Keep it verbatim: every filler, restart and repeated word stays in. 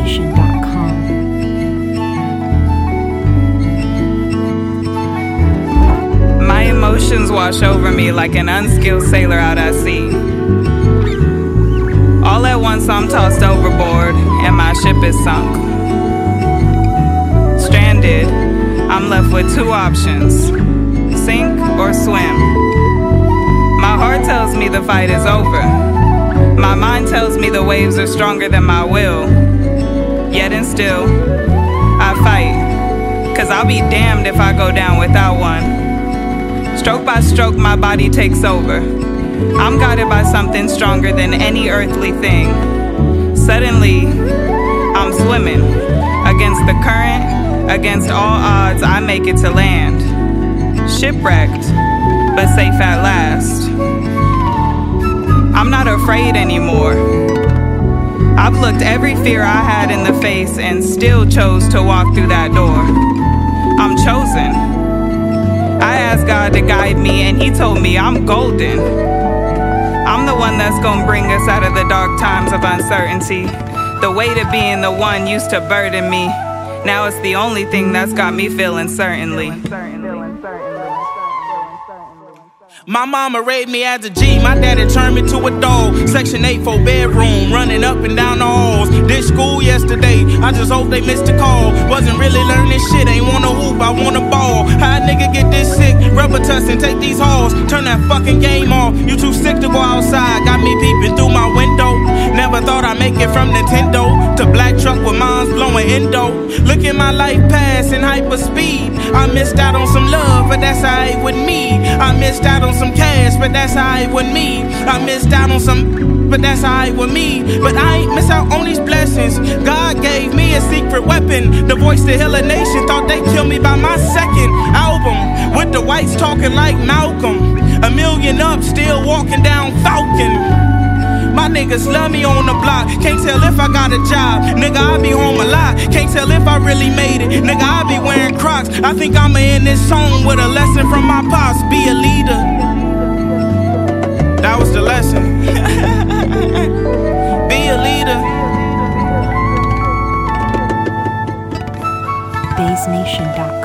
nation dot com. My emotions wash over me like an unskilled sailor out at sea. All at once I'm tossed overboard and my ship is sunk. Stranded, I'm left with two options: sink or swim. My heart tells me the fight is over. My mind tells me the waves are stronger than my will. Yet and still, I fight, cause I'll be damned if I go down without one. Stroke by stroke, my body takes over. I'm guided by something stronger than any earthly thing. Suddenly, I'm swimming. Against the current, against all odds, I make it to land. Shipwrecked, but safe at last. I'm not afraid anymore. I've looked every fear I had in the face and still chose to walk through that door. I'm chosen. I asked God to guide me and he told me I'm golden. I'm the one that's gonna bring us out of the dark times of uncertainty. The weight of being the one used to burden me. Now it's the only thing that's got me feeling certainly. My mama raised me as a G, my daddy turned me to a dog. Section eight, four bedroom, running up and down the halls. Did school yesterday, I just hope they missed the call. Wasn't really learning shit, ain't wanna hoop, I wanna ball. How a nigga get this sick, rubber tussin', take these halls. Turn that fucking game off, you too sick to go outside. Got me peeping through my window. Never thought I'd make it from Nintendo to black truck with moms blowing endo. Look at my life pass in hyper speed. I missed out on some love, but that's alright with me. I missed out on some cash, but that's alright with me. I missed out on some, but that's alright with me. But I ain't miss out on these blessings. God gave me a secret weapon. The voice to heal a nation. Thought they'd kill me by my second album. With the whites talking like Malcolm. A million up, still walking down Falcon. My niggas love me on the block. Can't tell if I got a job. Nigga, I be home a lot. Can't tell if I really made it. Nigga, I be wearing Crocs. I think I'ma end this song with a lesson from my pops. Be a leader. That was the lesson. Be a leader. Bays Nation dot com.